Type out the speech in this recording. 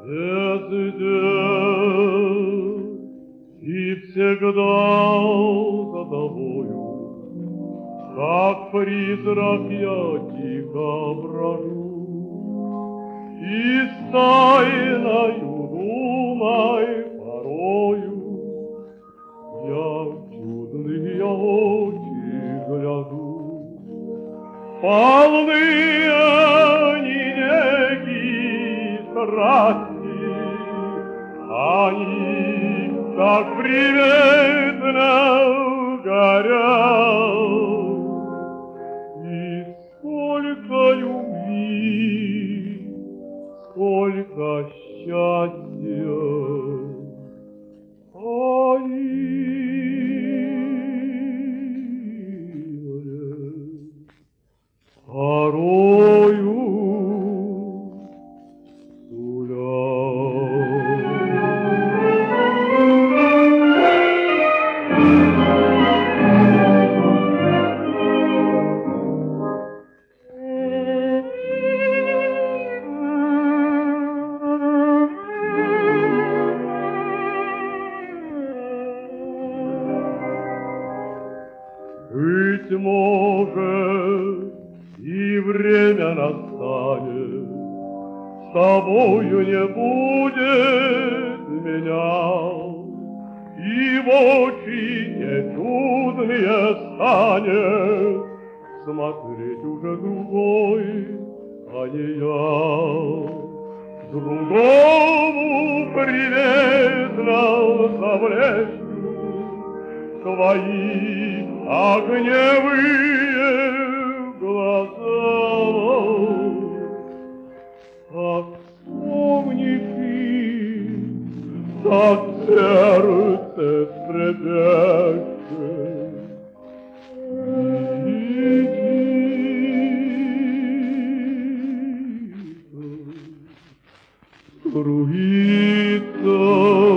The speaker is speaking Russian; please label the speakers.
Speaker 1: Везде и всегда за тобою, как призрак я тихо брожу, и с тайною думой порою я в чудные очи гляжу. Полны они неги страсти, они так приветно горят, и сколько любви, сколько счастья таили порою Быть может, и время настанет, с тобою не будет меня, и в очи те чудные станет смотреть уже другой, а не я. Другому приветно заблещут твои огневые глаза. А вспомнишь их, так сердце трепещет. И тихо струится